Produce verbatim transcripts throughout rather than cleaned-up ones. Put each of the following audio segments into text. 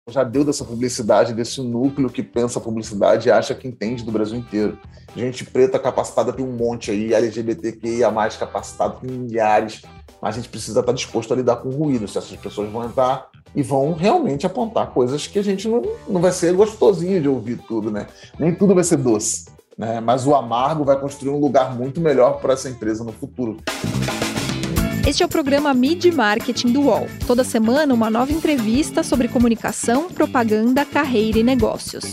Já deu dessa publicidade, desse núcleo que pensa a publicidade e acha que entende do Brasil inteiro. Gente preta capacitada tem um monte aí, L G B T Q I A mais, capacitado tem milhares, mas a gente precisa estar disposto a lidar com o ruído. Se essas pessoas vão entrar e vão realmente apontar coisas que a gente não, não vai ser gostosinho de ouvir tudo, né? Nem tudo vai ser doce, né? Mas o amargo vai construir um lugar muito melhor para essa empresa no futuro. Este é o programa Mid Marketing do U O L. Toda semana, uma nova entrevista sobre comunicação, propaganda, carreira e negócios.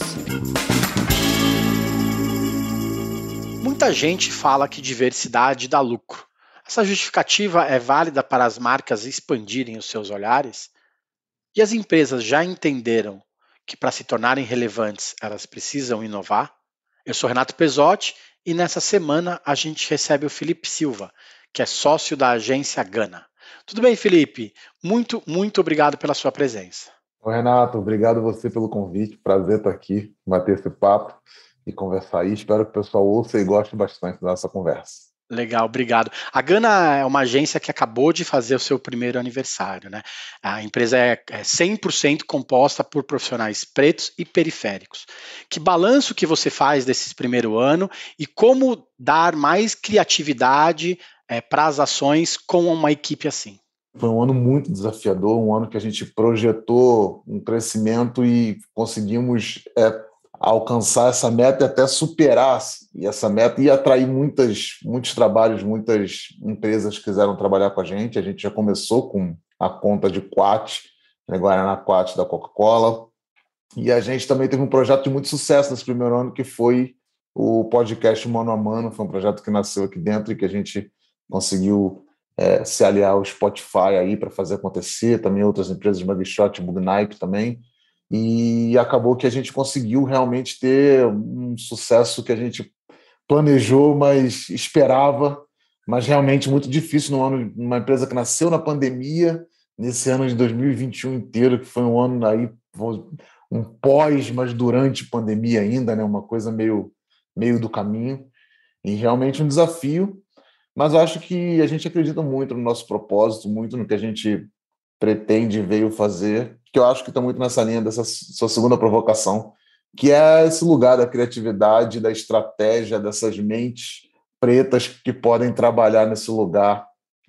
Muita gente fala que diversidade dá lucro. Essa justificativa é válida para as marcas expandirem os seus olhares? E as empresas já entenderam que para se tornarem relevantes, elas precisam inovar? Eu sou Renato Pesotti e nessa semana a gente recebe o Felipe Silva, que é sócio da agência Gana. Tudo bem, Felipe? Muito, muito obrigado pela sua presença. Oi, Renato, obrigado você pelo convite. Prazer estar aqui, bater esse papo e conversar aí. Espero que o pessoal ouça e goste bastante da nossa conversa. Legal, obrigado. A Gana é uma agência que acabou de fazer o seu primeiro aniversário, né? A empresa é cem por cento composta por profissionais pretos e periféricos. Que balanço que você faz desses primeiro ano e como dar mais criatividade é, para as ações com uma equipe assim? Foi um ano muito desafiador, um ano que a gente projetou um crescimento e conseguimos é, alcançar essa meta e até superar e essa meta e atrair muitas, muitos trabalhos, muitas empresas que quiseram trabalhar com a gente. A gente já começou com a conta de Quat, né, Guaraná Quat da Coca-Cola, e a gente também teve um projeto de muito sucesso nesse primeiro ano, que foi o podcast Mano a Mano. Foi um projeto que nasceu aqui dentro e que a gente conseguiu é, se aliar ao Spotify aí para fazer acontecer, também outras empresas, Mugshot, Bugnipe também, e acabou que a gente conseguiu realmente ter um sucesso que a gente planejou, mas esperava, mas realmente muito difícil no ano, numa empresa que nasceu na pandemia, nesse ano de dois mil e vinte e um inteiro, que foi um ano aí, um pós, mas durante pandemia ainda, né, uma coisa meio, meio do caminho, e realmente um desafio, mas eu acho que a gente acredita muito no nosso propósito, muito no que a gente pretende e veio fazer, que eu acho que está muito nessa linha dessa sua segunda provocação, que é esse lugar da criatividade, da estratégia, dessas mentes pretas que podem trabalhar nesse lugar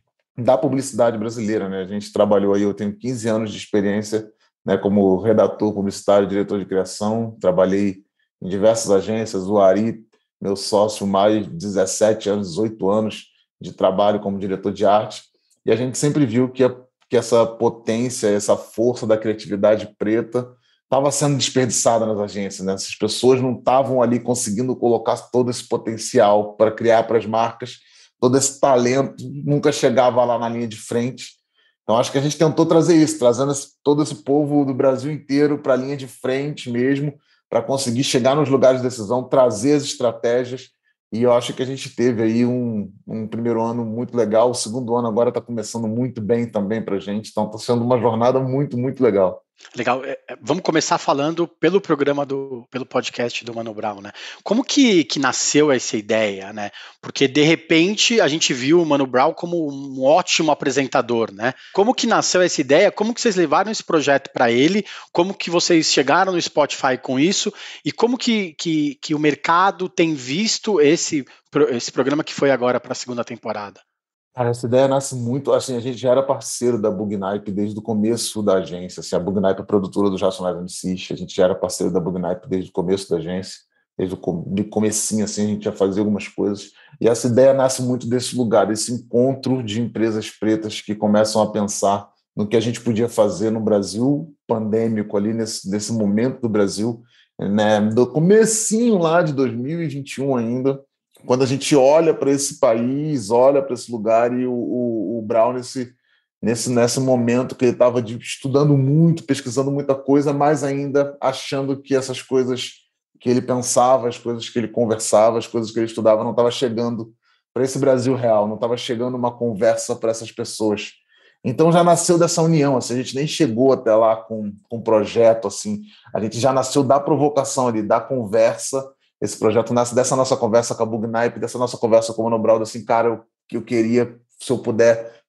da publicidade brasileira, né? A gente trabalhou aí, eu tenho quinze anos de experiência, né, como redator publicitário, diretor de criação, trabalhei em diversas agências, o Ari, meu sócio, mais de dezessete anos, dezoito anos de trabalho como diretor de arte, e a gente sempre viu que a que essa potência, essa força da criatividade preta estava sendo desperdiçada nas agências, né? Essas pessoas não estavam ali conseguindo colocar todo esse potencial para criar para as marcas, todo esse talento nunca chegava lá na linha de frente. Então, acho que a gente tentou trazer isso, trazendo esse, todo esse povo do Brasil inteiro para a linha de frente mesmo, para conseguir chegar nos lugares de decisão, trazer as estratégias. E eu acho que a gente teve aí um, um primeiro ano muito legal, o segundo ano agora está começando muito bem também para a gente, então está sendo uma jornada muito, muito legal. Legal, vamos começar falando pelo programa, do, pelo podcast do Mano Brown, né? Como que, que nasceu essa ideia, né? Porque de repente a gente viu o Mano Brown como um ótimo apresentador, né? Como que nasceu essa ideia? Como que vocês levaram esse projeto para ele? Como que vocês chegaram no Spotify com isso? E como que, que, que o mercado tem visto esse, esse programa que foi agora para a segunda temporada? Cara, essa ideia nasce muito, assim, a gente já era parceiro da Bugnipe desde o começo da agência, assim, a Bugnipe é produtora dos Racionais M Cs, a gente já era parceiro da Bugnipe desde o começo da agência, desde o de comecinho, assim, a gente já fazia algumas coisas, e essa ideia nasce muito desse lugar, desse encontro de empresas pretas que começam a pensar no que a gente podia fazer no Brasil pandêmico, ali nesse, nesse momento do Brasil, né, do comecinho lá de dois mil e vinte e um ainda, quando a gente olha para esse país, olha para esse lugar, e o, o, o Brown, nesse, nesse, nesse momento que ele estava estudando muito, pesquisando muita coisa, mas ainda achando que essas coisas que ele pensava, as coisas que ele conversava, as coisas que ele estudava, não estava chegando para esse Brasil real, não estava chegando uma conversa para essas pessoas. Então já nasceu dessa união, assim, a gente nem chegou até lá com, com um projeto, assim, a gente já nasceu da provocação ali, da conversa. Esse projeto nasce dessa nossa conversa com a Bugnipe, dessa nossa conversa com o Mano Brown, assim, cara, eu, eu queria, se eu puder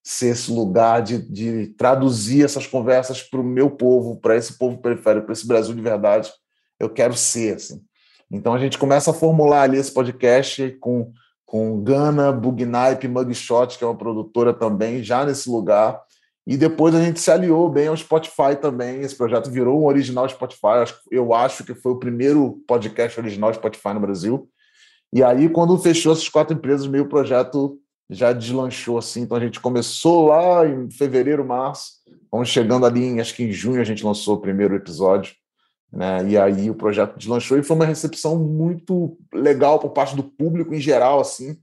ser esse lugar de, de traduzir essas conversas para o meu povo, para esse povo periférico, para esse Brasil de verdade. Eu quero ser assim. Então a gente começa a formular ali esse podcast com, com Gana, Bugnipe, Mugshot, que é uma produtora também, já nesse lugar. E depois a gente se aliou bem ao Spotify também. Esse projeto virou um original Spotify. Eu acho que foi o primeiro podcast original Spotify no Brasil. E aí, quando fechou essas quatro empresas, meio projeto já deslanchou assim. Então a gente começou lá em fevereiro, março. Vamos chegando ali, em, acho que em junho a gente lançou o primeiro episódio. Né? E aí o projeto deslanchou e foi uma recepção muito legal por parte do público em geral, assim.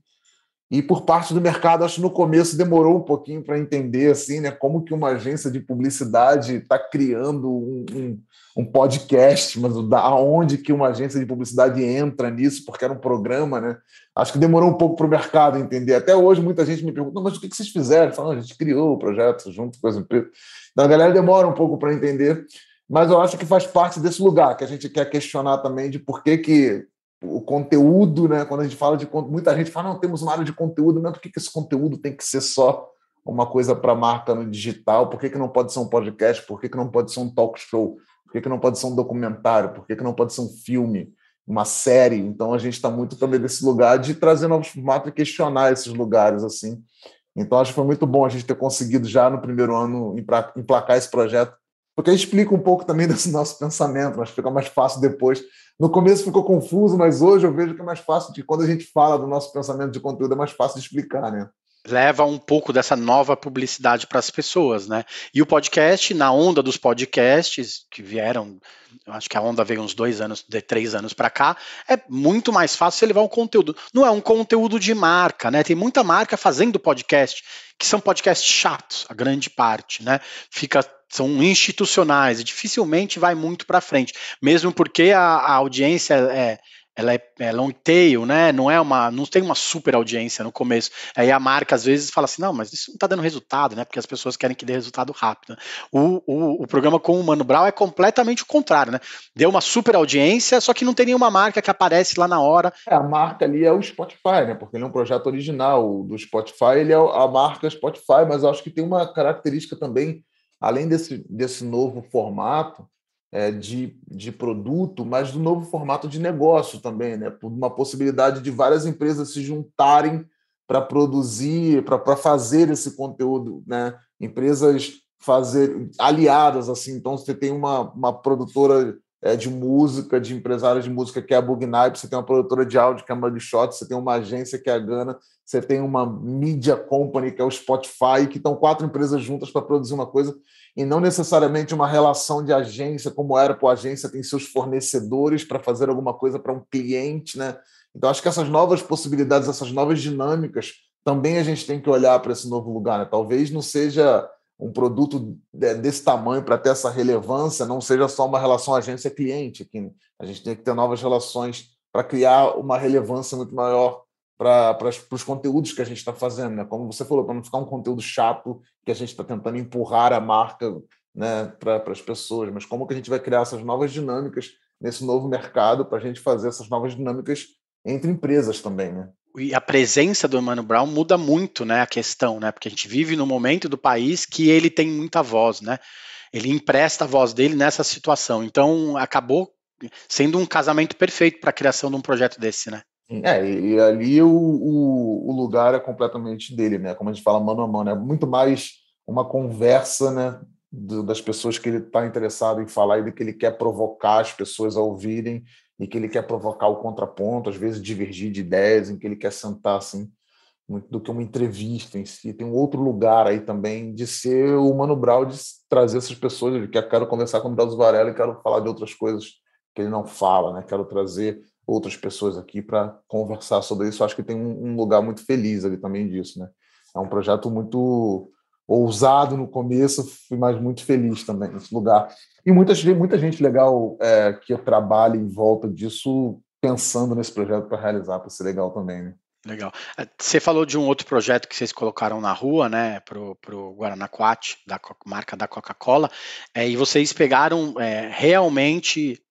E por parte do mercado, acho que no começo demorou um pouquinho para entender assim, né, como que uma agência de publicidade está criando um, um, um podcast, mas aonde que uma agência de publicidade entra nisso, porque era um programa, né? Acho que demorou um pouco para o mercado entender. Até hoje muita gente me pergunta, mas o que vocês fizeram? Falam, a gente criou o projeto junto com as empresas. Então a galera demora um pouco para entender, mas eu acho que faz parte desse lugar, que a gente quer questionar também de por que que o conteúdo, né? Quando a gente fala de muita gente fala, não, temos uma área de conteúdo, mas por que, que esse conteúdo tem que ser só uma coisa para marca no digital? Por que, que não pode ser um podcast? Por que, que não pode ser um talk show? Por que, que não pode ser um documentário? Por que, que não pode ser um filme, uma série? Então a gente está muito também nesse lugar de trazer novos formatos e questionar esses lugares assim. Então acho que foi muito bom a gente ter conseguido já no primeiro ano emplacar esse projeto, porque explica um pouco também desse nosso pensamento, mas fica mais fácil depois. No começo ficou confuso, mas hoje eu vejo que é mais fácil, de quando a gente fala do nosso pensamento de conteúdo, é mais fácil de explicar, né? Leva um pouco dessa nova publicidade para as pessoas, né? E o podcast, na onda dos podcasts que vieram, eu acho que a onda veio uns dois anos, de três anos para cá, é muito mais fácil você levar um conteúdo. Não é um conteúdo de marca, né? Tem muita marca fazendo podcast, que são podcasts chatos, a grande parte, né? Fica são institucionais e dificilmente vai muito para frente, mesmo porque a, a audiência é, ela é, é long tail, né? Não é uma, não tem uma super audiência no começo. Aí a marca às vezes fala assim, não, mas isso não está dando resultado, né? Porque as pessoas querem que dê resultado rápido. O, o, o programa com o Mano Brown é completamente o contrário, né? Deu uma super audiência, só que não tem nenhuma marca que aparece lá na hora. É, a marca ali é o Spotify, né? Porque ele é um projeto original do Spotify, ele é a marca Spotify, mas eu acho que tem uma característica também, além desse, desse novo formato é, de, de produto, mas do novo formato de negócio também, né? Por uma possibilidade de várias empresas se juntarem para produzir, para fazer esse conteúdo, né? Empresas fazer aliadas, assim. Então, você tem uma, uma produtora é, de música, de empresários de música, que é a Bugnipe, você tem uma produtora de áudio, que é a Mugshot, você tem uma agência, que é a Gana, você tem uma media company, que é o Spotify, que estão quatro empresas juntas para produzir uma coisa, e não necessariamente uma relação de agência, como era, pô, a agência tem seus fornecedores para fazer alguma coisa para um cliente, né? Então, acho que essas novas possibilidades, essas novas dinâmicas, também a gente tem que olhar para esse novo lugar, né? Talvez não seja um produto desse tamanho para ter essa relevância, não seja só uma relação agência-cliente, que a gente tem que ter novas relações para criar uma relevância muito maior para os conteúdos que a gente está fazendo, né? Como você falou, para não ficar um conteúdo chato que a gente está tentando empurrar a marca, né, para as pessoas, mas como que a gente vai criar essas novas dinâmicas nesse novo mercado para a gente fazer essas novas dinâmicas entre empresas também, né? E a presença do Mano Brown muda muito, né, a questão, né? Porque a gente vive num momento do país que ele tem muita voz, né? Ele empresta a voz dele nessa situação. Então, acabou sendo um casamento perfeito para a criação de um projeto desse, né? É, e ali o, o, o lugar é completamente dele, né? Como a gente fala mano a mano, é muito mais uma conversa, né, do, das pessoas que ele está interessado em falar e do que ele quer provocar as pessoas a ouvirem e que ele quer provocar o contraponto, às vezes divergir de ideias, em que ele quer sentar assim, muito do que uma entrevista em si. Tem um outro lugar aí também de ser o Mano Brown, de trazer essas pessoas, de que eu quero conversar com o Drauzio Varela e quero falar de outras coisas que ele não fala, né? Quero trazer outras pessoas aqui para conversar sobre isso. Acho que tem um lugar muito feliz ali também disso, né? É um projeto muito ousado no começo, mas muito feliz também nesse lugar. E muita, muita gente legal é, que trabalha em volta disso, pensando nesse projeto para realizar, para ser legal também, né? Legal. Você falou de um outro projeto que vocês colocaram na rua, né, pro, pro Guaranaquat, da marca da Coca-Cola, é, e vocês pegaram é, realmente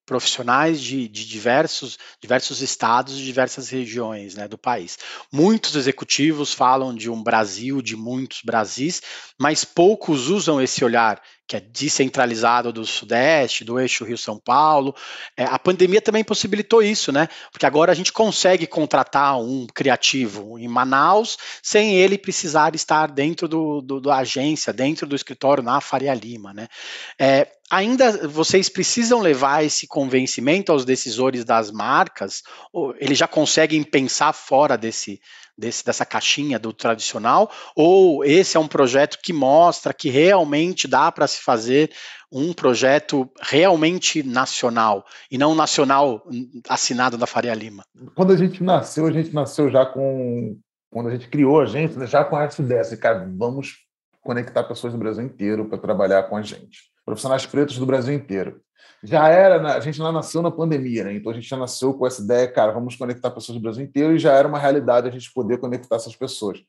profissionais de, de diversos, diversos estados e diversas regiões, né, do país. Muitos executivos falam de um Brasil, de muitos Brasis, mas poucos usam esse olhar que é descentralizado do Sudeste, do eixo Rio-São Paulo. É, a pandemia também possibilitou isso, né? Porque agora a gente consegue contratar um criativo em Manaus sem ele precisar estar dentro do, do, da agência, dentro do escritório na Faria Lima, né? É, ainda vocês precisam levar esse convencimento aos decisores das marcas, ou eles já conseguem pensar fora desse, desse, dessa caixinha do tradicional, ou esse é um projeto que mostra que realmente dá para se fazer um projeto realmente nacional, e não nacional assinado da Faria Lima? Quando a gente nasceu, a gente nasceu já com... Quando a gente criou a gente, já com essa ideia, assim, cara, vamos conectar pessoas do Brasil inteiro para trabalhar com a gente. Profissionais pretos do Brasil inteiro. Já era, a gente já nasceu na pandemia, né? Então a gente já nasceu com essa ideia, cara, vamos conectar pessoas do Brasil inteiro, e já era uma realidade a gente poder conectar essas pessoas.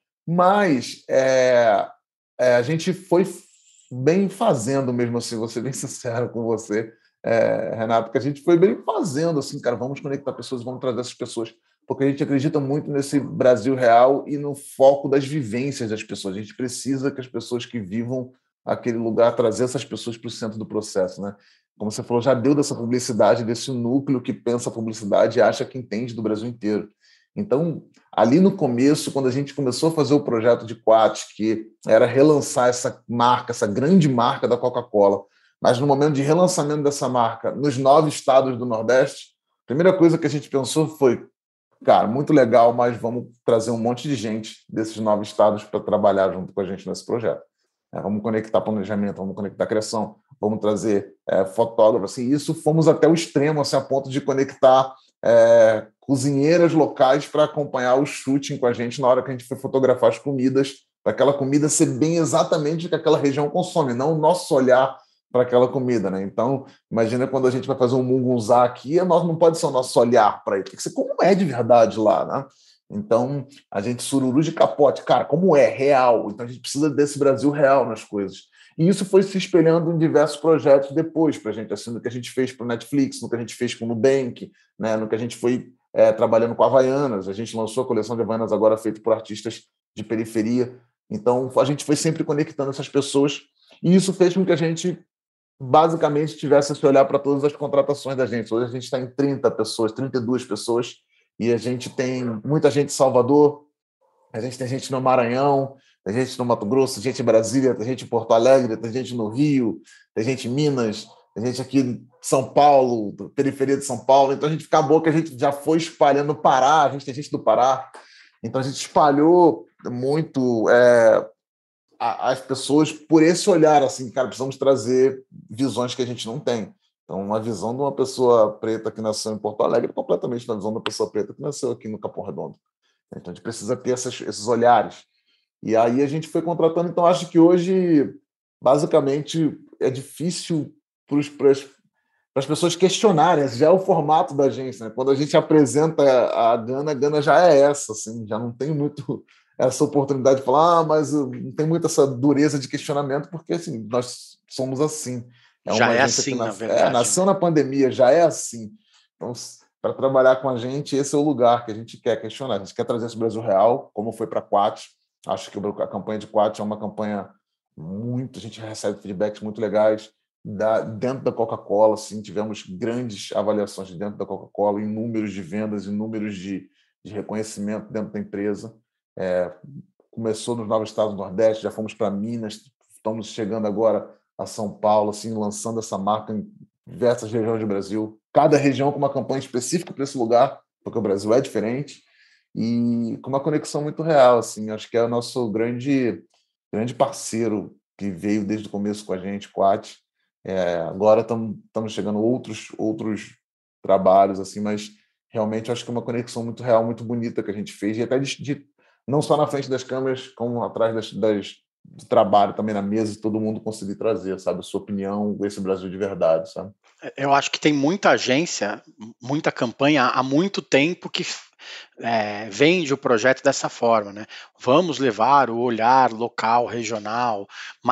Mas é, é, a gente foi bem fazendo mesmo assim, vou ser bem sincero com você, é, Renato, que a gente foi bem fazendo assim, cara, vamos conectar pessoas, vamos trazer essas pessoas, porque a gente acredita muito nesse Brasil real e no foco das vivências das pessoas. A gente precisa que as pessoas que vivam aquele lugar, trazer essas pessoas para o centro do processo, né? Como você falou, já deu dessa publicidade, desse núcleo que pensa a publicidade e acha que entende do Brasil inteiro. Então, ali no começo, quando a gente começou a fazer o projeto de Quat, que era relançar essa marca, essa grande marca da Coca-Cola, mas no momento de relançamento dessa marca nos nove estados do Nordeste, a primeira coisa que a gente pensou foi, cara, muito legal, mas vamos trazer um monte de gente desses nove estados para trabalhar junto com a gente nesse projeto. É, vamos conectar planejamento, vamos conectar criação, vamos trazer é, fotógrafos. Assim, isso fomos até o extremo, assim, a ponto de conectar é, cozinheiras locais para acompanhar o shooting com a gente na hora que a gente foi fotografar as comidas, para aquela comida ser bem exatamente o que aquela região consome, não o nosso olhar para aquela comida, né? Então, imagina quando a gente vai fazer um mungunzá aqui, nós não pode ser o nosso olhar para ele, tem que ser como é de verdade lá, né? Então, a gente sururu de capote, cara, como é real. Então, a gente precisa desse Brasil real nas coisas. E isso foi se espelhando em diversos projetos depois para a gente, assim, no que a gente fez para o Netflix, no que a gente fez com o Nubank, né, no que a gente foi é, trabalhando com a Havaianas. A gente lançou a coleção de Havaianas agora feita por artistas de periferia. Então, a gente foi sempre conectando essas pessoas e isso fez com que a gente basicamente tivesse esse olhar para todas as contratações da gente. Hoje a gente está em trinta pessoas, trinta e duas pessoas, e a gente tem muita gente em Salvador, a gente tem gente no Maranhão, tem gente no Mato Grosso, gente em Brasília, tem gente em Porto Alegre, tem gente no Rio, tem gente em Minas, tem gente aqui em São Paulo, periferia de São Paulo. Então a gente acabou que a gente já foi espalhando no Pará, a gente tem gente do Pará. Então a gente espalhou muito é, as pessoas por esse olhar, assim, cara, precisamos trazer visões que a gente não tem. Então, uma visão de uma pessoa preta que nasceu em Porto Alegre é completamente uma visão da pessoa preta que nasceu aqui no Capão Redondo. Então, a gente precisa ter essas, esses olhares. E aí a gente foi contratando. Então, acho que hoje, basicamente, é difícil para as pessoas questionarem. Já é o formato da agência, né? Quando a gente apresenta a Gana, a Gana já é essa, assim, já não tem muito essa oportunidade de falar, ah, mas não tem muito essa dureza de questionamento, porque assim, nós somos assim. É já é assim, nas... na verdade. É, nasceu na pandemia, já é assim. Então, para trabalhar com a gente, esse é o lugar que a gente quer questionar. A gente quer trazer esse Brasil real, como foi para a Quat. Acho que a campanha de Quat é uma campanha muito... A gente recebe feedbacks muito legais. Da, dentro da Coca-Cola, assim, tivemos grandes avaliações dentro da Coca-Cola, em números de vendas, em números de, de reconhecimento dentro da empresa. É, começou nos novos estados do Nordeste, já fomos para Minas, estamos chegando agora a São Paulo, assim, lançando essa marca em diversas regiões do Brasil, cada região com uma campanha específica para esse lugar, porque o Brasil é diferente, e com uma conexão muito real, assim, acho que é o nosso grande, grande parceiro que veio desde o começo com a gente, Quat. É, agora estamos chegando outros, outros trabalhos, assim, mas realmente acho que é uma conexão muito real, muito bonita que a gente fez, e até de, de não só na frente das câmeras, como atrás das, das de trabalho também na mesa, e todo mundo conseguir trazer, sabe, a sua opinião, esse Brasil de verdade, sabe? Eu acho que tem muita agência, muita campanha há muito tempo que é, vende o projeto dessa forma, né? Vamos levar o olhar local, regional,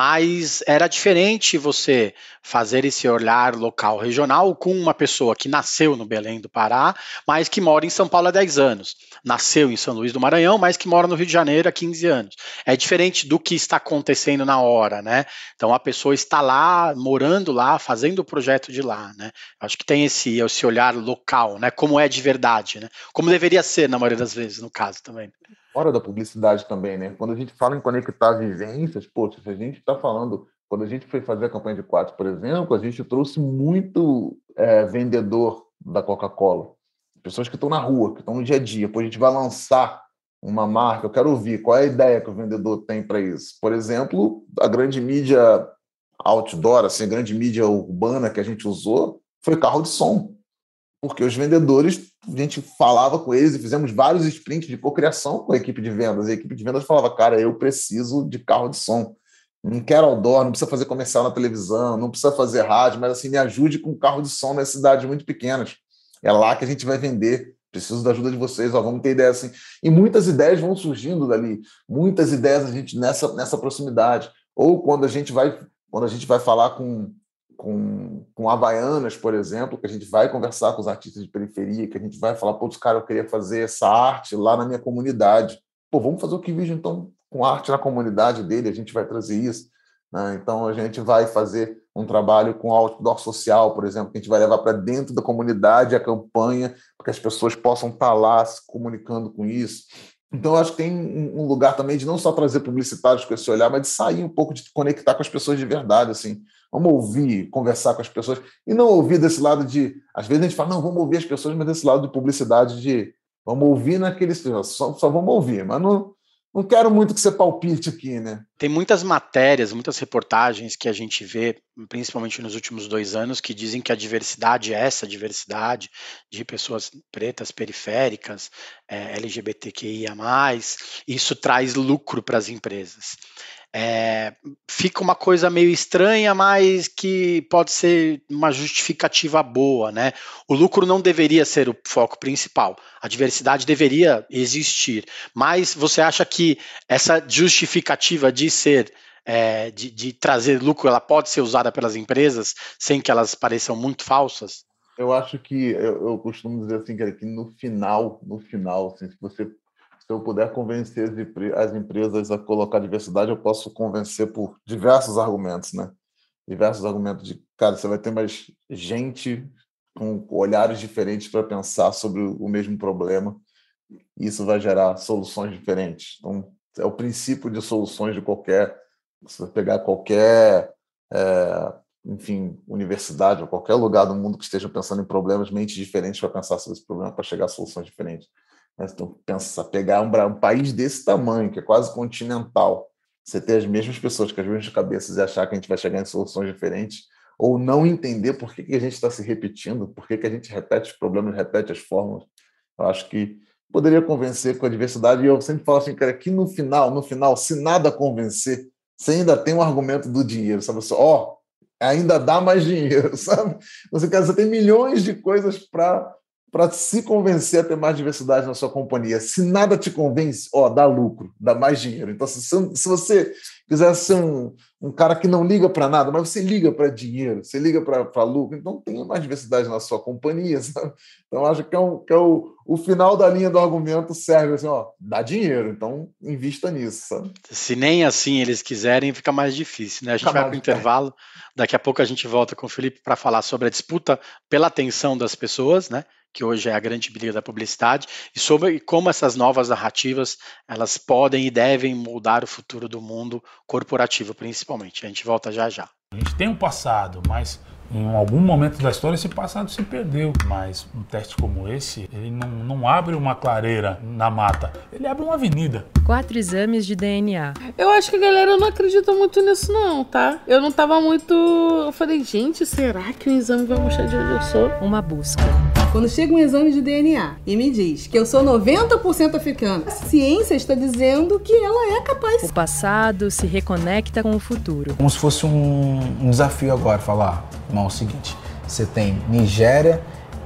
mas era diferente você fazer esse olhar local, regional com uma pessoa que nasceu no Belém do Pará, mas que mora em São Paulo há dez anos, nasceu em São Luís do Maranhão, mas que mora no Rio de Janeiro há quinze anos. É diferente do que está acontecendo na hora, né? Então a pessoa está lá, morando lá, fazendo o projeto de lá, né? Acho que tem esse, esse olhar local, né? Como é de verdade, né? Como deveria ser na maioria das vezes, no caso também. Fora da publicidade também, né? Quando a gente fala em conectar vivências, poxa, se a gente está falando, quando a gente foi fazer a campanha de quatro, por exemplo, a gente trouxe muito é, vendedor da Coca-Cola, pessoas que estão na rua, que estão no dia a dia. Depois a gente vai lançar uma marca, eu quero ouvir qual é a ideia que o vendedor tem para isso. Por exemplo, a grande mídia outdoor, assim, a grande mídia urbana que a gente usou foi carro de som. Porque os vendedores, a gente falava com eles e fizemos vários sprints de cocriação com a equipe de vendas. A equipe de vendas falava, cara, eu preciso de carro de som. Não quero outdoor, não precisa fazer comercial na televisão, não precisa fazer rádio, mas assim, me ajude com carro de som nas cidades muito pequenas. É lá que a gente vai vender. Preciso da ajuda de vocês, ó, vamos ter ideia assim. E muitas ideias vão surgindo dali. Muitas ideias a gente nessa, nessa proximidade. Ou quando a gente vai, quando a gente vai falar com... Com, com Havaianas, por exemplo, que a gente vai conversar com os artistas de periferia, que a gente vai falar, pô, cara, eu queria fazer essa arte lá na minha comunidade. Pô, vamos fazer o que vídeo, então, com arte na comunidade dele, a gente vai trazer isso. Né? Então, a gente vai fazer um trabalho com outdoor social, por exemplo, que a gente vai levar para dentro da comunidade a campanha, para que as pessoas possam estar lá se comunicando com isso. Então, eu acho que tem um lugar também de não só trazer publicitários com esse olhar, mas de sair um pouco, de conectar com as pessoas de verdade, assim. Vamos ouvir, conversar com as pessoas, e não ouvir desse lado de... Às vezes a gente fala, não, vamos ouvir as pessoas, mas desse lado de publicidade de... Vamos ouvir naquele... Só, só vamos ouvir, mas não, não quero muito que você palpite aqui, né? Tem muitas matérias, muitas reportagens que a gente vê, principalmente nos últimos dois anos, que dizem que a diversidade é essa diversidade de pessoas pretas, periféricas, é, L G B T Q I A mais, isso traz lucro para as empresas. É, fica uma coisa meio estranha, mas que pode ser uma justificativa boa, né? O lucro não deveria ser o foco principal, a diversidade deveria existir, mas você acha que essa justificativa de ser, é, de, de trazer lucro, ela pode ser usada pelas empresas sem que elas pareçam muito falsas? Eu acho que, eu, eu costumo dizer assim, que no final, no final, assim, se você Se eu puder convencer as empresas a colocar diversidade, eu posso convencer por diversos argumentos, né? Diversos argumentos de, cara, você vai ter mais gente com olhares diferentes para pensar sobre o mesmo problema, e isso vai gerar soluções diferentes. Então, é o princípio de soluções de qualquer... Se você pegar qualquer, é, enfim, universidade ou qualquer lugar do mundo que esteja pensando em problemas, mentes diferentes para pensar sobre esse problema, para chegar a soluções diferentes. Então, pensa, pegar um, um país desse tamanho, que é quase continental, você ter as mesmas pessoas com as mesmas cabeças e achar que a gente vai chegar em soluções diferentes, ou não entender por que, que a gente está se repetindo, por que, que a gente repete os problemas, repete as fórmulas. Eu acho que poderia convencer com a diversidade, e eu sempre falo assim, cara, que no final, no final, se nada convencer, você ainda tem um argumento do dinheiro, sabe? Ó, oh, ainda dá mais dinheiro, sabe? Você, cara, você tem milhões de coisas para... para se convencer a ter mais diversidade na sua companhia. Se nada te convence, ó, dá lucro, dá mais dinheiro. Então, se, se você quiser ser um, um cara que não liga para nada, mas você liga para dinheiro, você liga para lucro, então tenha mais diversidade na sua companhia, sabe? Então, acho que é, um, que é o, o final da linha do argumento serve assim, ó, dá dinheiro, então invista nisso, sabe? Se nem assim eles quiserem, fica mais difícil, né? A gente fica vai para o intervalo, daqui a pouco a gente volta com o Felipe para falar sobre a disputa pela atenção das pessoas, né? Que hoje é a grande briga da publicidade, e sobre como essas novas narrativas elas podem e devem moldar o futuro do mundo corporativo, principalmente. A gente volta já já. A gente tem um passado, mas em algum momento da história esse passado se perdeu. Mas um teste como esse, ele não, não abre uma clareira na mata, ele abre uma avenida. Quatro exames de D N A. Eu acho que a galera não acredita muito nisso não, tá? Eu não tava muito... Eu falei, gente, será que o exame vai mostrar de onde eu sou? Uma busca. Quando chega um exame de D N A e me diz que eu sou noventa por cento africana, a ciência está dizendo que ela é capaz. O passado se reconecta com o futuro. Como se fosse um, um desafio agora, falar, irmão, é o seguinte, você tem Nigéria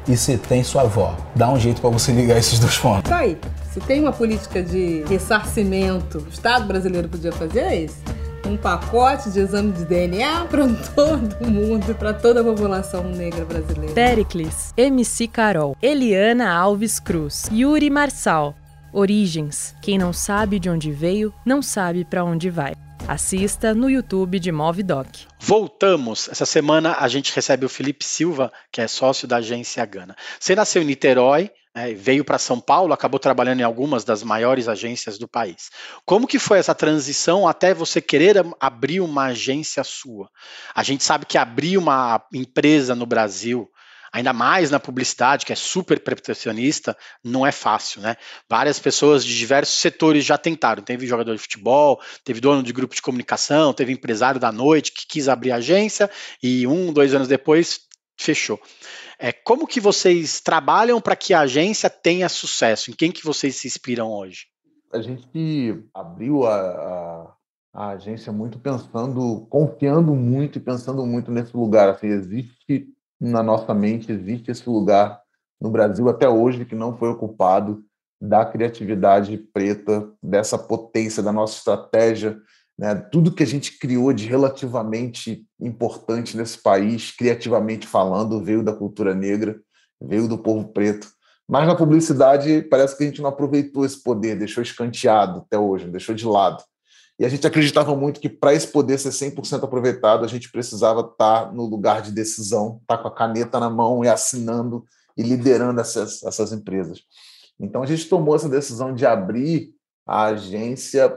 e se tem sua avó. Dá um jeito para você ligar esses dois pontos. Tá aí. Se tem uma política de ressarcimento, o Estado brasileiro podia fazer é esse. Um pacote de exame de D N A para todo mundo, para toda a população negra brasileira. Péricles, M C Carol, Eliana Alves Cruz, Yuri Marçal. Origens. Quem não sabe de onde veio, não sabe para onde vai. Assista no YouTube de Movidoc. Voltamos. Essa semana a gente recebe o Felipe Silva, que é sócio da agência Gana. Você nasceu em Niterói, né, veio para São Paulo, acabou trabalhando em algumas das maiores agências do país. Como que foi essa transição até você querer abrir uma agência sua? A gente sabe que abrir uma empresa no Brasil, ainda mais na publicidade, que é super protecionista, não é fácil, né? Várias pessoas de diversos setores já tentaram. Teve jogador de futebol, teve dono de grupo de comunicação, teve empresário da noite que quis abrir agência e um, dois anos depois fechou. É, como que vocês trabalham para que a agência tenha sucesso? Em quem que vocês se inspiram hoje? A gente abriu a, a, a agência muito pensando, confiando muito e pensando muito nesse lugar. Assim, existe na nossa mente, existe esse lugar no Brasil até hoje que não foi ocupado da criatividade preta, dessa potência da nossa estratégia, né? Tudo que a gente criou de relativamente importante nesse país, criativamente falando, veio da cultura negra, veio do povo preto. Mas na publicidade parece que a gente não aproveitou esse poder, deixou escanteado até hoje, deixou de lado. E a gente acreditava muito que para esse poder ser cem por cento aproveitado, a gente precisava estar no lugar de decisão, estar com a caneta na mão e assinando e liderando essas, essas empresas. Então a gente tomou essa decisão de abrir a agência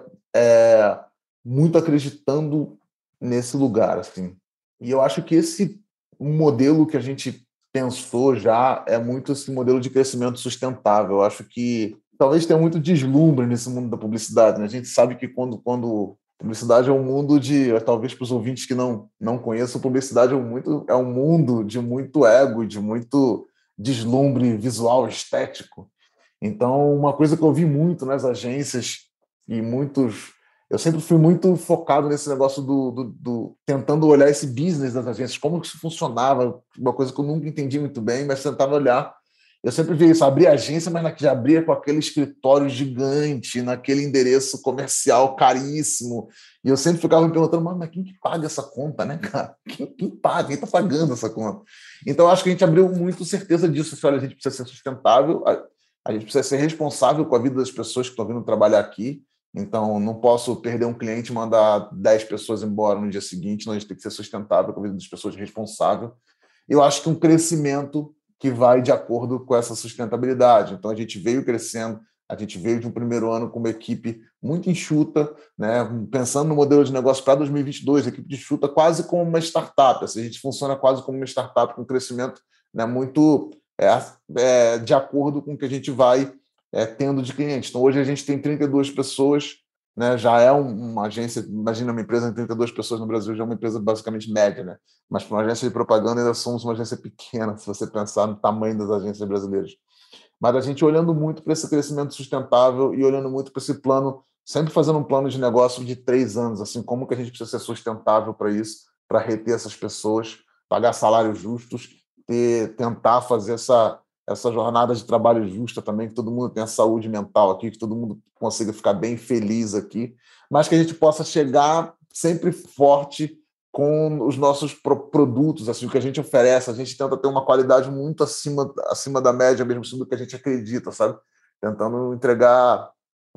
é, muito acreditando nesse lugar. Assim. E eu acho que esse modelo que a gente pensou já é muito esse modelo de crescimento sustentável. Eu acho que talvez tenha muito deslumbre nesse mundo da publicidade, né? A gente sabe que quando, quando publicidade é um mundo de, talvez para os ouvintes que não, não conheçam, publicidade é um, muito, é um mundo de muito ego, de muito deslumbre visual, estético. Então, uma coisa que eu vi muito nas agências e muitos... Eu sempre fui muito focado nesse negócio do, do, do tentando olhar esse business das agências, como que isso funcionava, uma coisa que eu nunca entendi muito bem, mas tentava olhar. Eu sempre vi isso, abrir agência, mas já abria com aquele escritório gigante, naquele endereço comercial caríssimo. E eu sempre ficava me perguntando, mas quem que paga essa conta, né, cara? Quem, quem paga? Quem está pagando essa conta? Então, acho que a gente abriu muito certeza disso. Olha, a gente precisa ser sustentável, a, a gente precisa ser responsável com a vida das pessoas que estão vindo trabalhar aqui. Então, não posso perder um cliente e mandar dez pessoas embora no dia seguinte. Não, a gente tem que ser sustentável com a vida das pessoas, responsável. Eu acho que um crescimento que vai de acordo com essa sustentabilidade. Então, a gente veio crescendo, a gente veio de um primeiro ano com uma equipe muito enxuta, né? Pensando no modelo de negócio para dois mil e vinte e dois, a equipe de enxuta quase como uma startup. Assim, a gente funciona quase como uma startup com crescimento, né, muito é, é, de acordo com o que a gente vai é, tendo de clientes. Então, hoje a gente tem trinta e duas pessoas, né, já é uma agência, imagina uma empresa de trinta e duas pessoas no Brasil, já é uma empresa basicamente média, né? Mas para uma agência de propaganda ainda somos uma agência pequena, se você pensar no tamanho das agências brasileiras. Mas a gente olhando muito para esse crescimento sustentável e olhando muito para esse plano, sempre fazendo um plano de negócio de três anos, assim, como que a gente precisa ser sustentável para isso, para reter essas pessoas, pagar salários justos, ter, tentar fazer essa... essa jornada de trabalho justa também, que todo mundo tenha saúde mental aqui, que todo mundo consiga ficar bem feliz aqui, mas que a gente possa chegar sempre forte com os nossos produtos, assim, o que a gente oferece. A gente tenta ter uma qualidade muito acima, acima da média, mesmo assim, do que a gente acredita, sabe? Tentando entregar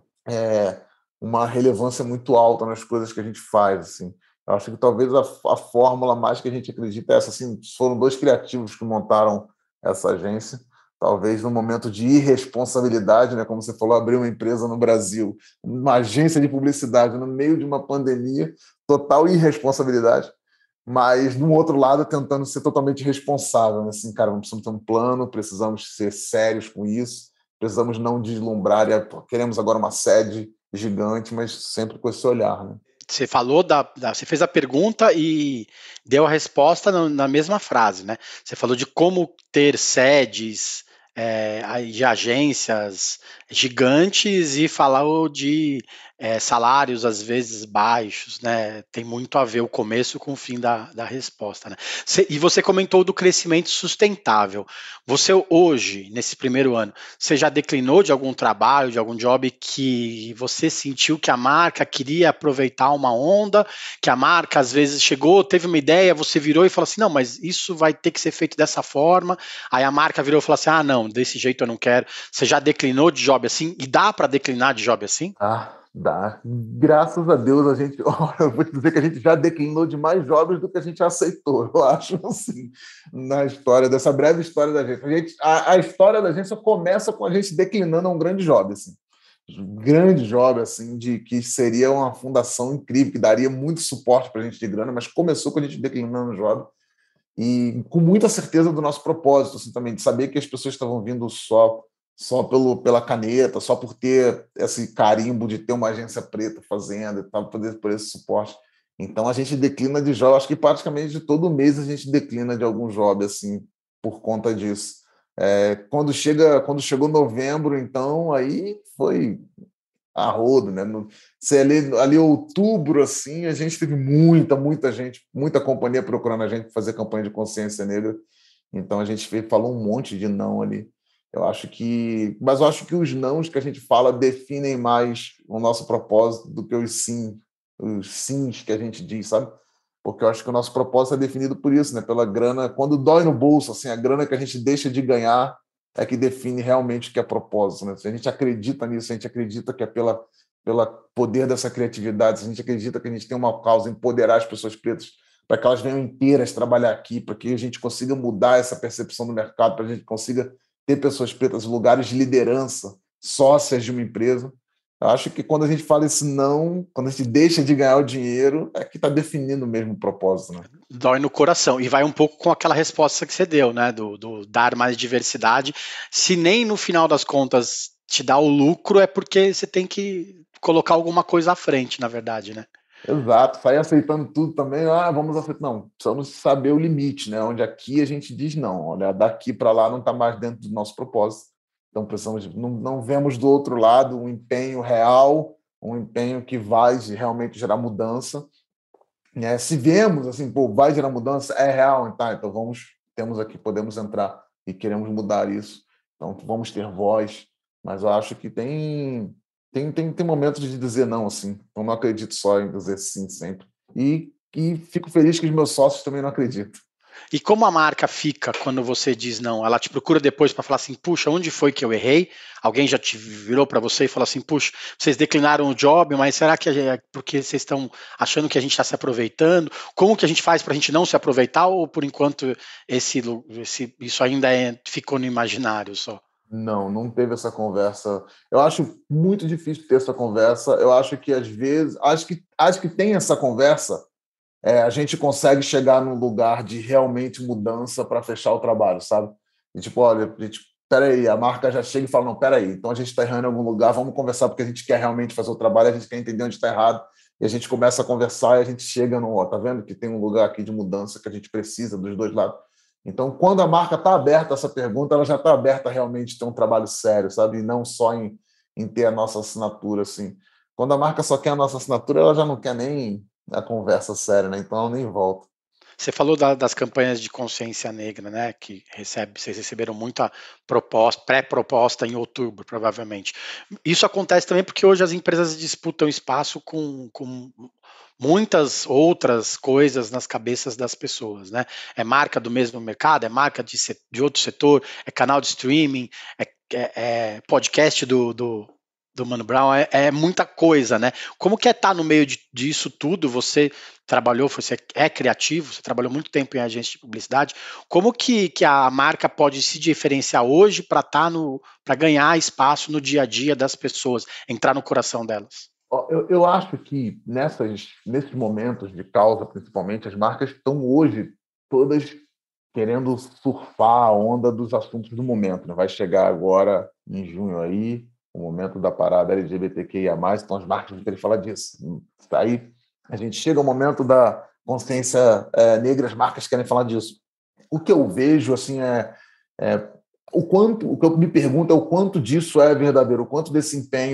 é, uma relevância muito alta nas coisas que a gente faz, assim. Eu acho que talvez a, a fórmula mais que a gente acredita é essa, assim, foram dois criativos que montaram essa agência. Talvez no momento de irresponsabilidade, né, como você falou, abrir uma empresa no Brasil, uma agência de publicidade no meio de uma pandemia, total irresponsabilidade, mas, do outro lado, tentando ser totalmente responsável, né? Assim, cara, precisamos ter um plano, precisamos ser sérios com isso, precisamos não deslumbrar, e, pô, queremos agora uma sede gigante, mas sempre com esse olhar, né? Você falou da, da, você fez a pergunta e deu a resposta na, na mesma frase, né? Você falou de como ter sedes é, de agências gigantes e falou de é, salários às vezes baixos, né? Tem muito a ver o começo com o fim da, da resposta, né? Cê, e você comentou do crescimento sustentável. Você hoje, nesse primeiro ano, você já declinou de algum trabalho, de algum job que você sentiu que a marca queria aproveitar uma onda, que a marca às vezes chegou, teve uma ideia, você virou e falou assim, não, mas isso vai ter que ser feito dessa forma, aí a marca virou e falou assim, ah, não, desse jeito eu não quero. Você já declinou de job assim? E dá para declinar de job assim? Ah, dá. Graças a Deus a gente, olha, eu vou te dizer que a gente já declinou de mais jobs do que a gente aceitou, eu acho, assim, na história, dessa breve história da gente. A, gente, a, a história da gente só começa com a gente declinando um grande job, assim. Um grande job, assim, de que seria uma fundação incrível, que daria muito suporte para a gente de grana, mas começou com a gente declinando o job e com muita certeza do nosso propósito, assim, também, de saber que as pessoas estavam vindo só só pelo, pela caneta, só por ter esse carimbo de ter uma agência preta fazendo e tal, por, por esse suporte. Então, a gente declina de job, acho que praticamente de todo mês a gente declina de algum job, assim, por conta disso. É, quando, chega, quando chegou novembro, então, aí foi a rodo, né? No, se ali, ali outubro, assim, a gente teve muita, muita gente, muita companhia procurando a gente para fazer campanha de consciência negra. Então, a gente fez, falou um monte de não ali. Eu acho que, mas eu acho que os nãos que a gente fala definem mais o nosso propósito do que os sim, os sims que a gente diz, sabe? Porque eu acho que o nosso propósito é definido por isso, né? Pela grana, quando dói no bolso, assim, a grana que a gente deixa de ganhar é que define realmente o que é propósito, né? Se a gente acredita nisso, se a gente acredita que é pela, pela poder dessa criatividade, se a gente acredita que a gente tem uma causa, empoderar as pessoas pretas para que elas venham inteiras trabalhar aqui, para que a gente consiga mudar essa percepção do mercado, para que a gente consiga ter pessoas pretas em lugares de liderança, sócias de uma empresa. Eu acho que quando a gente fala isso não, quando a gente deixa de ganhar o dinheiro, é que está definindo mesmo o propósito, né? Dói no coração. E vai um pouco com aquela resposta que você deu, né? Do, do dar mais diversidade. Se nem no final das contas te dá o lucro, é porque você tem que colocar alguma coisa à frente, na verdade, né? Exato, sair aceitando tudo também, ah, vamos aceitar. Não, precisamos saber o limite, né? Onde aqui a gente diz não, olha, daqui para lá não está mais dentro do nosso propósito. Então precisamos, não, não vemos do outro lado um empenho real, um empenho que vai realmente gerar mudança. Né? Se vemos assim, pô, vai gerar mudança, é real, tá? Então vamos, temos aqui, podemos entrar e queremos mudar isso. Então vamos ter voz, mas eu acho que tem Tem, tem, tem momentos de dizer não, assim. Eu não acredito só em dizer sim sempre. E, e fico feliz que os meus sócios também não acreditam. E como a marca fica quando você diz não? Ela te procura depois para falar assim, puxa, onde foi que eu errei? Alguém já te virou para você e falou assim, puxa, vocês declinaram o job, mas será que é porque vocês estão achando que a gente está se aproveitando? Como que a gente faz para a gente não se aproveitar? Ou por enquanto esse, esse, isso ainda é, ficou no imaginário só? Não, não teve essa conversa. Eu acho muito difícil ter essa conversa. Eu acho que, às vezes, acho que, acho que tem essa conversa, é, a gente consegue chegar num lugar de realmente mudança para fechar o trabalho, sabe? E tipo, olha, a gente, peraí, a marca já chega e fala, não, peraí, então a gente está errando em algum lugar, vamos conversar porque a gente quer realmente fazer o trabalho, a gente quer entender onde está errado, e a gente começa a conversar e a gente chega no, ó, tá vendo que tem um lugar aqui de mudança que a gente precisa dos dois lados. Então, quando a marca está aberta a essa pergunta, ela já está aberta a realmente ter um trabalho sério, sabe? E não só em, em ter a nossa assinatura, assim. Quando a marca só quer a nossa assinatura, ela já não quer nem a conversa séria, né? Então, ela nem volta. Você falou da, das campanhas de consciência negra, né? Que recebe, vocês receberam muita proposta, pré-proposta em outubro, provavelmente. Isso acontece também porque hoje as empresas disputam espaço com... com muitas outras coisas nas cabeças das pessoas, né? É marca do mesmo mercado, é marca de, de outro setor, é canal de streaming, é, é, é podcast do, do, do Mano Brown, é, é muita coisa, né? Como que é estar no meio de, disso tudo? Você trabalhou, você é criativo, você trabalhou muito tempo em agência de publicidade. Como que, que a marca pode se diferenciar hoje para estar no, para ganhar espaço no dia a dia das pessoas, entrar no coração delas? Eu, eu acho que nessas, nesses momentos de causa, principalmente, as marcas estão hoje todas querendo surfar a onda dos assuntos do momento. Né? Vai chegar agora, em junho, aí, o momento da parada L G B T Q I A mais, então as marcas vão querer falar disso. Aí a gente chega ao momento da consciência é, negra, as marcas querem falar disso. O que eu vejo assim, é, é o quanto, o que eu me pergunto é o quanto disso é verdadeiro, o quanto desse empenho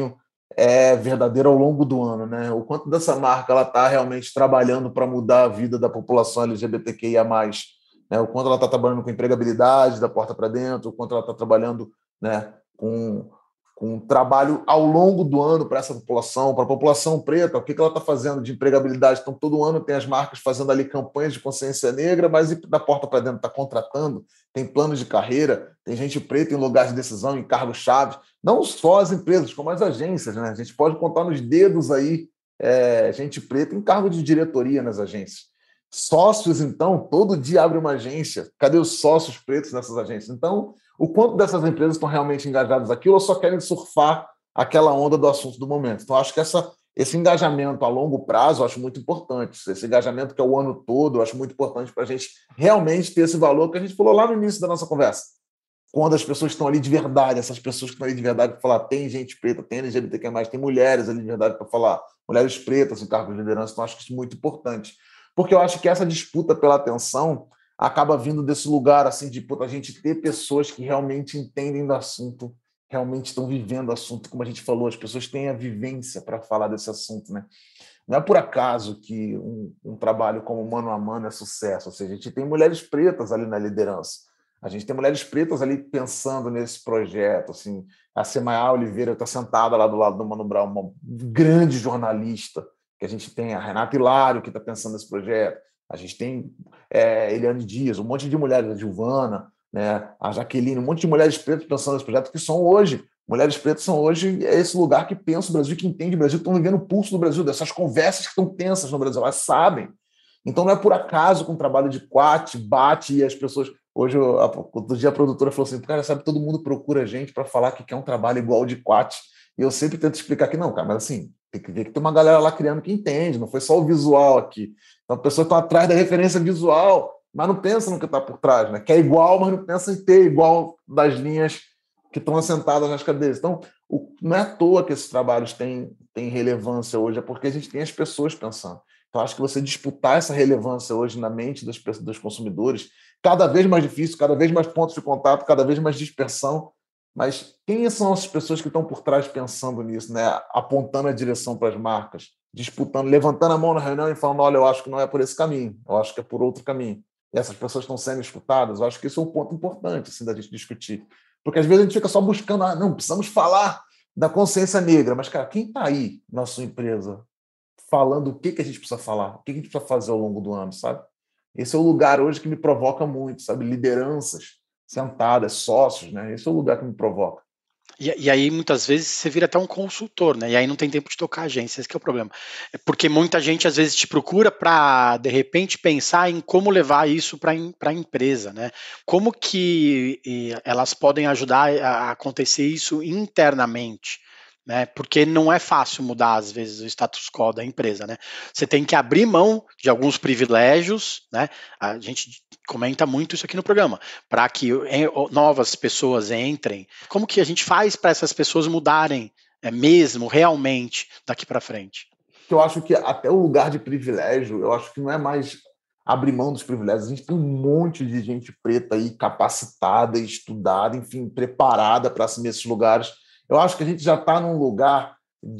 é verdadeiro ao longo do ano, né? O quanto dessa marca ela está realmente trabalhando para mudar a vida da população L G B T Q I A mais, né? O quanto ela está trabalhando com empregabilidade da porta para dentro, o quanto ela está trabalhando, né, com, com um trabalho ao longo do ano para essa população, para a população preta, o que, que ela está fazendo de empregabilidade. Então, todo ano tem as marcas fazendo ali campanhas de consciência negra, mas e da porta para dentro está contratando, tem planos de carreira, tem gente preta em lugares de decisão, em cargos-chave. Não só as empresas, como as agências, né? A gente pode contar nos dedos aí é, gente preta em cargo de diretoria nas agências. Sócios, então, todo dia abre uma agência. Cadê os sócios pretos nessas agências? Então, o quanto dessas empresas estão realmente engajadas naquilo ou só querem surfar aquela onda do assunto do momento? Então, acho que essa, esse engajamento a longo prazo eu acho muito importante. Esse engajamento que é o ano todo, eu acho muito importante para a gente realmente ter esse valor que a gente falou lá no início da nossa conversa. Quando as pessoas estão ali de verdade, essas pessoas que estão ali de verdade para falar, tem gente preta, tem L G B T Q I mais, tem mulheres ali de verdade para falar, mulheres pretas em cargos de liderança, então acho que isso é muito importante. Porque eu acho que essa disputa pela atenção acaba vindo desse lugar assim de a gente ter pessoas que realmente entendem do assunto, realmente estão vivendo o assunto, como a gente falou, as pessoas têm a vivência para falar desse assunto, né? Não é por acaso que um, um trabalho como Mano a Mano é sucesso, ou seja, a gente tem mulheres pretas ali na liderança. A gente tem mulheres pretas ali pensando nesse projeto. Assim, a Semaia Oliveira está sentada lá do lado do Mano Brown, uma grande jornalista, que a gente tem a Renata Hilário, que está pensando nesse projeto. A gente tem é, Eliane Dias, um monte de mulheres, a Gilvana, né, a Jaqueline, um monte de mulheres pretas pensando nesse projeto, que são hoje, mulheres pretas são hoje esse lugar que pensa o Brasil, que entende o Brasil, que estão vivendo o pulso do Brasil, dessas conversas que estão tensas no Brasil, elas sabem. Então não é por acaso com o trabalho de Quat, bate e as pessoas... Hoje, outro dia a produtora falou assim, cara, sabe, todo mundo procura a gente para falar que quer um trabalho igual o de Quat. E eu sempre tento explicar que não, cara, mas assim, tem que ver que tem uma galera lá criando que entende, não foi só o visual aqui. Então, a pessoa está atrás da referência visual, mas não pensa no que está por trás, né? Quer igual, mas não pensa em ter igual das linhas que estão assentadas nas cadeiras. Então, o, não é à toa que esses trabalhos têm, têm relevância hoje, é porque a gente tem as pessoas pensando. Então, acho que você disputar essa relevância hoje na mente das, dos consumidores, cada vez mais difícil, cada vez mais pontos de contato, cada vez mais dispersão. Mas quem são as pessoas que estão por trás pensando nisso, né? Apontando a direção para as marcas, disputando, levantando a mão na reunião e falando, olha, eu acho que não é por esse caminho, eu acho que é por outro caminho. E essas pessoas estão sendo escutadas. Eu acho que isso é um ponto importante assim, da gente discutir. Porque às vezes a gente fica só buscando, ah, não, precisamos falar da consciência negra. Mas, cara, quem está aí na sua empresa falando o que, que a gente precisa falar, o que a gente precisa fazer ao longo do ano, sabe? Esse é o lugar hoje que me provoca muito, sabe? Lideranças sentadas, sócios, né? Esse é o lugar que me provoca. E, e aí, muitas vezes, você vira até um consultor, né? E aí não tem tempo de tocar a agência, esse que é o problema. É porque muita gente, às vezes, te procura para, de repente, pensar em como levar isso para a empresa, né? Como que e, elas podem ajudar a acontecer isso internamente, né? Porque não é fácil mudar, às vezes, o status quo da empresa, né? Você tem que abrir mão de alguns privilégios, né? A gente comenta muito isso aqui no programa, para que novas pessoas entrem. Como que a gente faz para essas pessoas mudarem é, mesmo, realmente, daqui para frente? Eu acho que até o lugar de privilégio, eu acho que não é mais abrir mão dos privilégios. A gente tem um monte de gente preta aí, capacitada, estudada, enfim, preparada para assumir esses lugares. Eu acho que a gente já está num lugar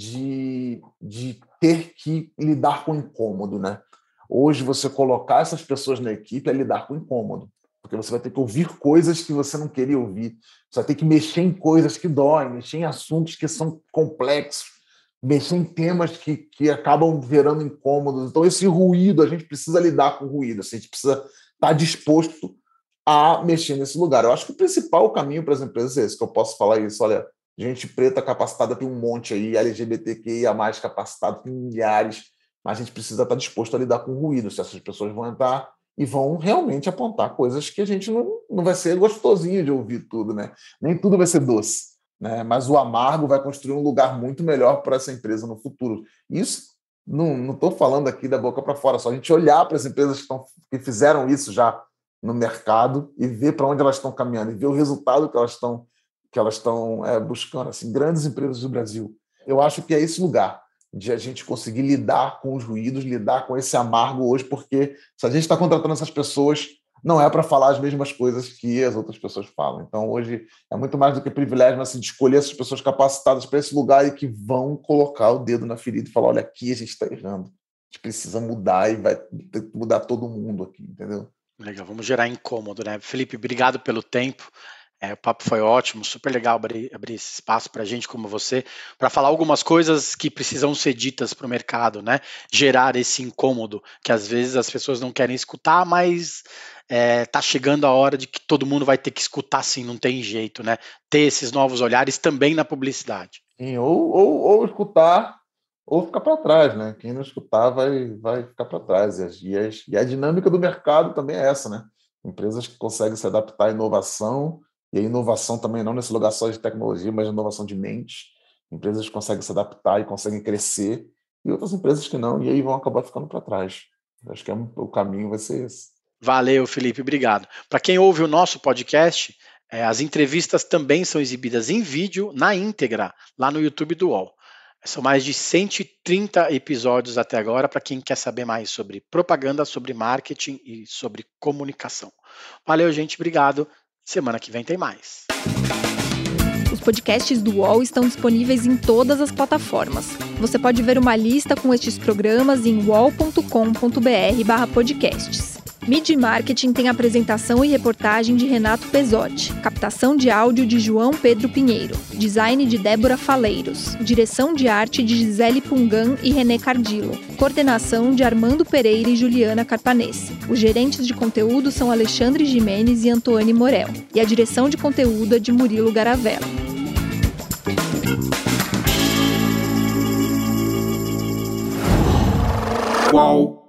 de, de ter que lidar com incômodo, né? Hoje, você colocar essas pessoas na equipe é lidar com incômodo, porque você vai ter que ouvir coisas que você não queria ouvir, você vai ter que mexer em coisas que doem, mexer em assuntos que são complexos, mexer em temas que, que acabam gerando incômodos. Então, esse ruído, a gente precisa lidar com o ruído, assim, a gente precisa estar disposto a mexer nesse lugar. Eu acho que o principal caminho para as empresas é esse, que eu posso falar isso, olha, gente preta capacitada tem um monte aí, L G B T Q I A mais capacitado tem milhares, mas a gente precisa estar disposto a lidar com o ruído, se essas pessoas vão entrar e vão realmente apontar coisas que a gente não, não vai ser gostosinho de ouvir tudo, né? Nem tudo vai ser doce, né? Mas o amargo vai construir um lugar muito melhor para essa empresa no futuro. Isso, não estou falando aqui da boca para fora, só a gente olhar para as empresas que, estão, que fizeram isso já no mercado e ver para onde elas estão caminhando e ver o resultado que elas estão que elas estão é, buscando, assim, grandes empresas do Brasil. Eu acho que é esse lugar de a gente conseguir lidar com os ruídos, lidar com esse amargo hoje, porque se a gente está contratando essas pessoas, não é para falar as mesmas coisas que as outras pessoas falam. Então, hoje, é muito mais do que privilégio, mas assim, de escolher essas pessoas capacitadas para esse lugar e que vão colocar o dedo na ferida e falar, olha, aqui a gente está errando. A gente precisa mudar e vai ter que mudar todo mundo aqui, entendeu? Legal, vamos gerar incômodo, né? Felipe, obrigado pelo tempo. É, o papo foi ótimo, super legal abrir, abrir esse espaço para gente como você, para falar algumas coisas que precisam ser ditas para o mercado, né? Gerar esse incômodo que às vezes as pessoas não querem escutar, mas é, tá chegando a hora de que todo mundo vai ter que escutar sim, não tem jeito, né? Ter esses novos olhares também na publicidade. Sim, ou, ou, ou escutar ou ficar para trás, né? Quem não escutar vai, vai ficar para trás. E, as, e, as, e a dinâmica do mercado também é essa, né? Empresas que conseguem se adaptar à inovação. E a inovação também não nesse lugar só de tecnologia, mas inovação de mente. Empresas que conseguem se adaptar e conseguem crescer, e outras empresas que não, e aí vão acabar ficando para trás. Acho que é um, o caminho vai ser esse. Valeu, Felipe, obrigado. Para quem ouve o nosso podcast, é, as entrevistas também são exibidas em vídeo, na íntegra, lá no YouTube do U O L. São mais de cento e trinta episódios até agora, para quem quer saber mais sobre propaganda, sobre marketing e sobre comunicação. Valeu, gente, obrigado. Semana que vem tem mais. Os podcasts do U O L estão disponíveis em todas as plataformas. Você pode ver uma lista com estes programas em uol ponto com ponto br barra podcasts. Mídia e Marketing tem apresentação e reportagem de Renato Pesotti, captação de áudio de João Pedro Pinheiro, design de Débora Faleiros, direção de arte de Gisele Pungan e René Cardillo, coordenação de Armando Pereira e Juliana Carpanese. Os gerentes de conteúdo são Alexandre Jimenez e Antônio Morel, e a direção de conteúdo é de Murilo Garavella. Uau!